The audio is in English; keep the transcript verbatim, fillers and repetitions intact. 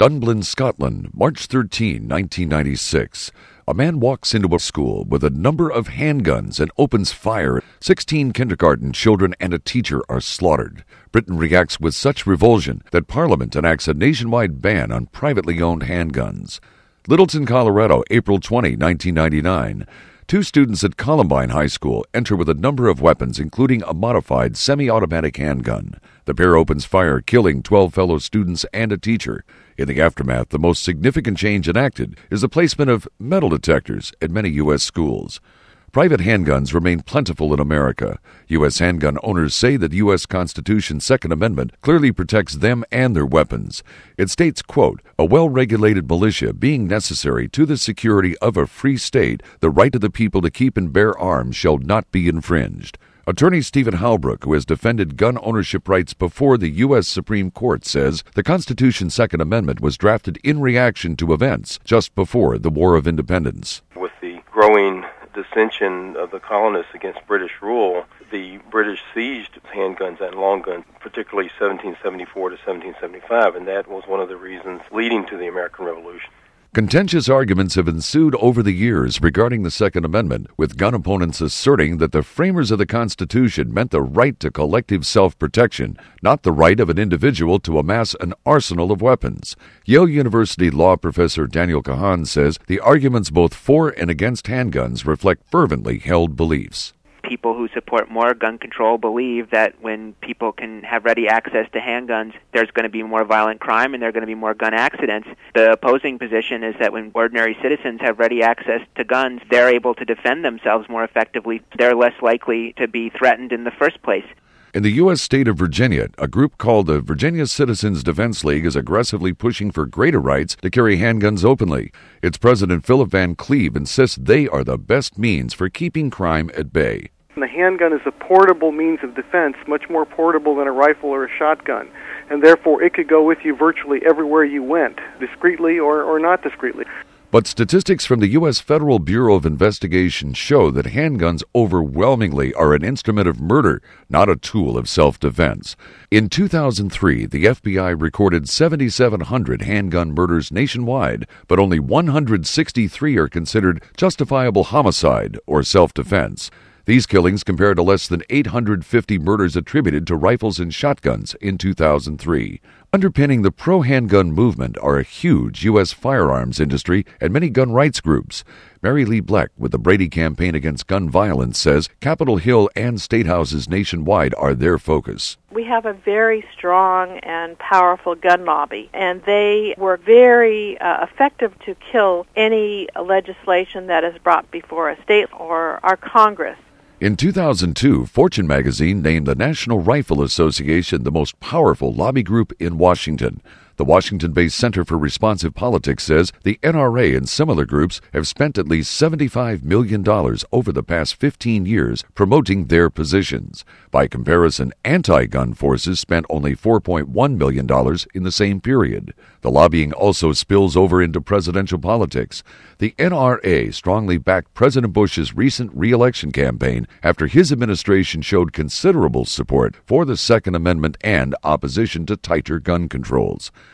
Dunblin, Scotland, March thirteenth, nineteen ninety-six. A man walks into a school with a number of handguns and opens fire. Sixteen kindergarten children and a teacher are slaughtered. Britain reacts with such revulsion that Parliament enacts a nationwide ban on privately owned handguns. Littleton, Colorado, April twentieth, nineteen ninety-nine. Two students at Columbine High School enter with a number of weapons, including a modified semi-automatic handgun. The pair opens fire, killing twelve fellow students and a teacher. In the aftermath, the most significant change enacted is the placement of metal detectors at many U S schools. Private handguns remain plentiful in America. U S handgun owners say that the U S Constitution's Second Amendment clearly protects them and their weapons. It states, quote, "A well-regulated militia being necessary to the security of a free state, the right of the people to keep and bear arms shall not be infringed." Attorney Stephen Halbrook, who has defended gun ownership rights before the U S Supreme Court, says the Constitution's Second Amendment was drafted in reaction to events just before the War of Independence. With the growing dissension of the colonists against British rule, the British seized handguns and long guns, particularly seventeen seventy-four to seventeen seventy-five, and that was one of the reasons leading to the American Revolution. Contentious arguments have ensued over the years regarding the Second Amendment, with gun opponents asserting that the framers of the Constitution meant the right to collective self-protection, not the right of an individual to amass an arsenal of weapons. Yale University law professor Daniel Kahan says the arguments both for and against handguns reflect fervently held beliefs. People who support more gun control believe that when people can have ready access to handguns, there's going to be more violent crime and there are going to be more gun accidents. The opposing position is that when ordinary citizens have ready access to guns, they're able to defend themselves more effectively. They're less likely to be threatened in the first place. In the U S state of Virginia, a group called the Virginia Citizens Defense League is aggressively pushing for greater rights to carry handguns openly. Its president, Philip Van Cleve, insists they are the best means for keeping crime at bay. The handgun is a portable means of defense, much more portable than a rifle or a shotgun, and therefore it could go with you virtually everywhere you went, discreetly or, or not discreetly. But statistics from the U S Federal Bureau of Investigation show that handguns overwhelmingly are an instrument of murder, not a tool of self-defense. In two thousand three, the F B I recorded seven thousand seven hundred handgun murders nationwide, but only one hundred sixty-three are considered justifiable homicide or self-defense. These killings compare to less than eight hundred fifty murders attributed to rifles and shotguns in two thousand three. Underpinning the pro-handgun movement are a huge U S firearms industry and many gun rights groups. Mary Lee Bleck with the Brady Campaign Against Gun Violence says Capitol Hill and state houses nationwide are their focus. We have a very strong and powerful gun lobby, and they were very uh, effective to kill any legislation that is brought before a state or our Congress. In two thousand two, Fortune magazine named the National Rifle Association the most powerful lobby group in Washington. The Washington-based Center for Responsive Politics says the N R A and similar groups have spent at least seventy-five million dollars over the past fifteen years promoting their positions. By comparison, anti-gun forces spent only four point one million dollars in the same period. The lobbying also spills over into presidential politics. The N R A strongly backed President Bush's recent re-election campaign after his administration showed considerable support for the Second Amendment and opposition to tighter gun controls.